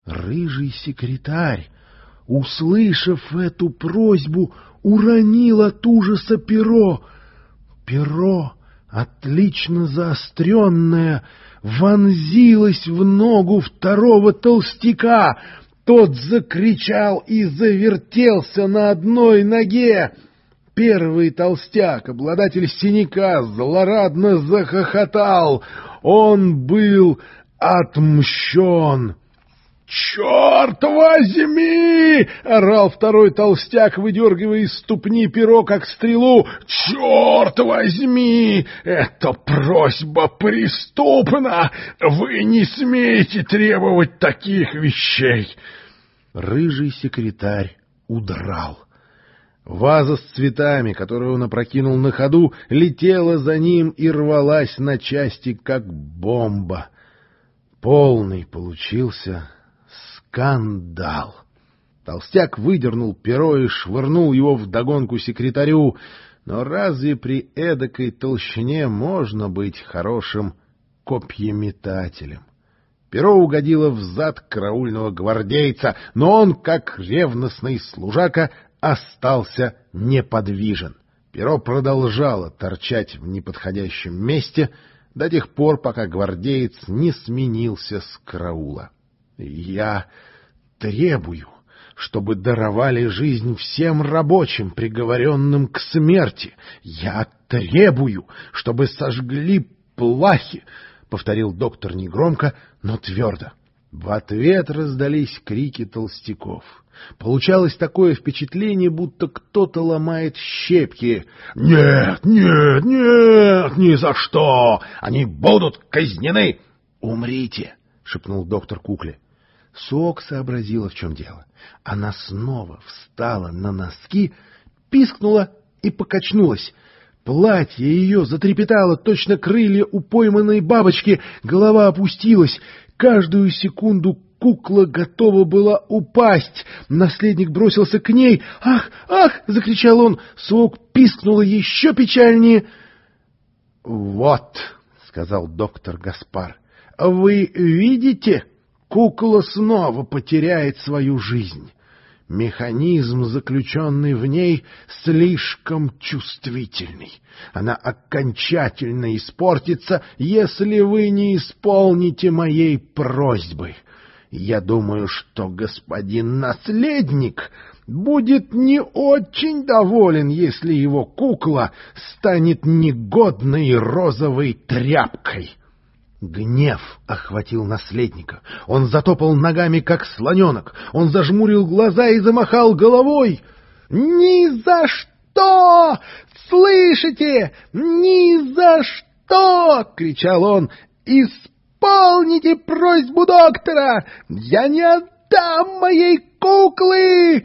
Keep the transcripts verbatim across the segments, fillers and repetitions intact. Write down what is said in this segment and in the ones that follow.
Рыжий секретарь, услышав эту просьбу, уронил от ужаса перо. Перо, отлично заостренное, вонзилось в ногу второго толстяка. Тот закричал и завертелся на одной ноге. Первый толстяк, обладатель синяка, злорадно захохотал. Он был отмщен. «Черт возьми!» — орал второй толстяк, выдергивая из ступни перо, как стрелу. «Черт возьми! Эта просьба преступна! Вы не смеете требовать таких вещей!» Рыжий секретарь удрал. Ваза с цветами, которую он опрокинул на ходу, летела за ним и рвалась на части, как бомба. Полный получился скандал. Толстяк выдернул перо и швырнул его вдогонку секретарю. Но разве при эдакой толщине можно быть хорошим копьеметателем? Перо угодило в зад караульного гвардейца, но он, как ревностный служака, остался неподвижен. Перо продолжало торчать в неподходящем месте до тех пор, пока гвардеец не сменился с караула. «Я требую, чтобы даровали жизнь всем рабочим, приговоренным к смерти. Я требую, чтобы сожгли плахи», — повторил доктор негромко, но твердо. В ответ раздались крики толстяков. Получалось такое впечатление, будто кто-то ломает щепки. «Нет, нет, нет, ни за что! Они будут казнены!» «Умрите!» — шепнул доктор кукле. Суок сообразила, в чем дело. Она снова встала на носки, пискнула и покачнулась. Платье ее затрепетало, точно крылья у пойманной бабочки, голова опустилась. Каждую секунду кукла готова была упасть. Наследник бросился к ней. «Ах, ах!» — закричал он. Суок пискнула еще печальнее. «Вот», — сказал доктор Гаспар, — «вы видите? Кукла снова потеряет свою жизнь. Механизм, заключенный в ней, слишком чувствительный. Она окончательно испортится, если вы не исполните моей просьбы. Я думаю, что господин наследник будет не очень доволен, если его кукла станет негодной розовой тряпкой». Гнев охватил наследника. Он затопал ногами, как слоненок. Он зажмурил глаза и замахал головой. «Ни за что! Слышите? Ни за что!» — кричал он. «Исполните просьбу доктора! Я не отдам моей куклы!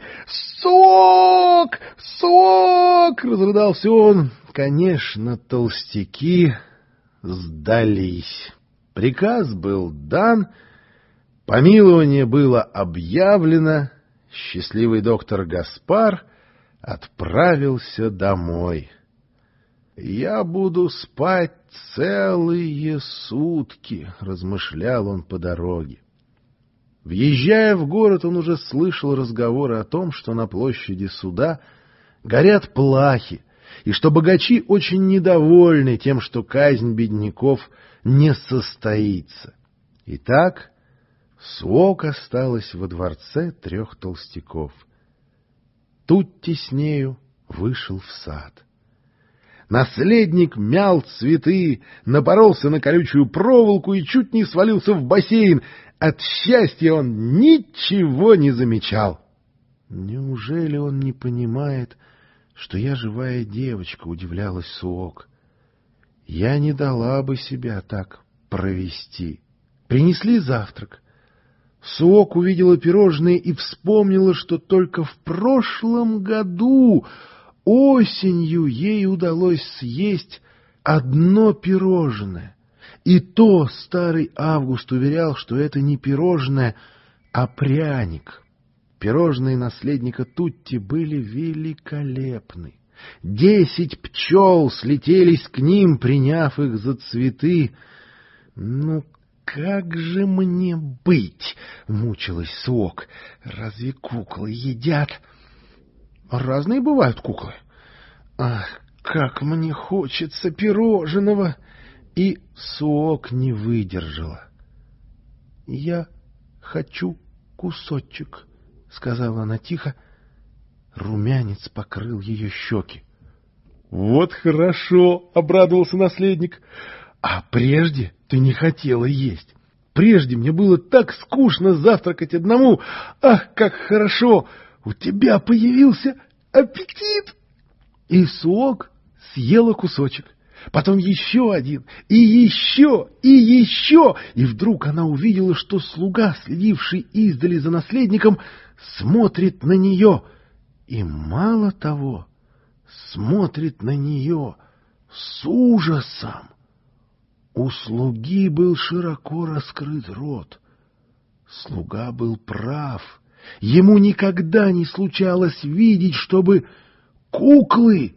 Сок! Сок!» — разрыдался он. Конечно, толстяки сдались. Приказ был дан, помилование было объявлено, счастливый доктор Гаспар отправился домой. «Я буду спать целые сутки», — размышлял он по дороге. Въезжая в город, он уже слышал разговоры о том, что на площади суда горят плахи, и что богачи очень недовольны тем, что казнь бедняков не состоится. Итак, Суок осталась во дворце трех толстяков. Тутти с нею вышел в сад. Наследник мял цветы, напоролся на колючую проволоку и чуть не свалился в бассейн. От счастья он ничего не замечал. «Неужели он не понимает, что я живая девочка?» — удивлялась Суок. «Я не дала бы себя так провести». Принесли завтрак. Суок увидела пирожные и вспомнила, что только в прошлом году осенью ей удалось съесть одно пирожное. И то старый Август уверял, что это не пирожное, а пряник. Пирожные наследника Тутти были великолепны. Десять пчел слетелись к ним, приняв их за цветы. Ну, как же мне быть? — мучилась Суок. — Разве куклы едят? — Разные бывают куклы. Ах, как мне хочется пирожного! И Суок не выдержала. — Я хочу кусочек, — сказала она тихо. Румянец покрыл ее щеки. — Вот хорошо, — обрадовался наследник. — А прежде ты не хотела есть. Прежде мне было так скучно завтракать одному. Ах, как хорошо! У тебя появился аппетит! И Суок съела кусочек. Потом еще один, и еще, и еще, и вдруг она увидела, что слуга, следивший издали за наследником, смотрит на нее, и мало того, смотрит на нее с ужасом. У слуги был широко раскрыт рот. Слуга был прав. Ему никогда не случалось видеть, чтобы куклы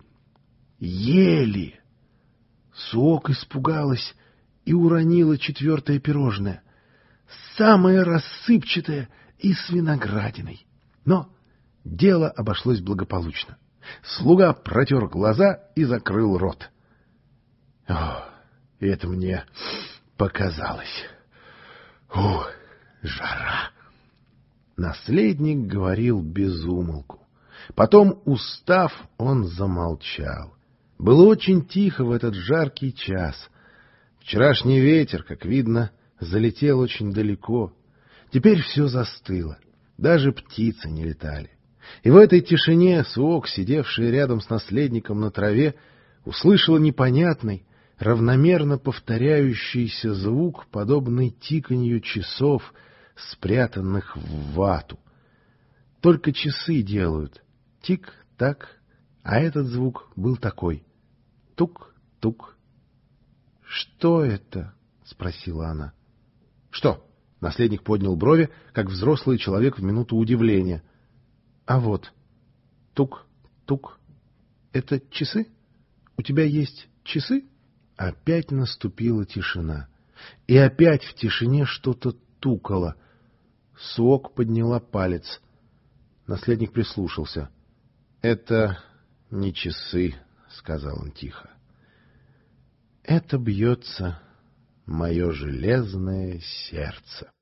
ели. Суок испугалась и уронила четвертое пирожное, самое рассыпчатое и с виноградиной. Но дело обошлось благополучно. Слуга протер глаза и закрыл рот. О, это мне показалось. Ух, жара! Наследник говорил без умолку. Потом, устав, он замолчал. Было очень тихо в этот жаркий час. Вчерашний ветер, как видно, залетел очень далеко. Теперь все застыло. Даже птицы не летали. И в этой тишине Суок, сидевшая рядом с наследником на траве, услышала непонятный, равномерно повторяющийся звук, подобный тиканью часов, спрятанных в вату. Только часы делают тик-так, а этот звук был такой: тук-тук. — Что это? — спросила она. — Что? — наследник поднял брови, как взрослый человек в минуту удивления. — А вот, тук-тук. Это часы? У тебя есть часы? Опять наступила тишина. И опять в тишине что-то тукало. Суок подняла палец. Наследник прислушался. — Это не часы, — сказал он тихо. — Это бьется мое железное сердце.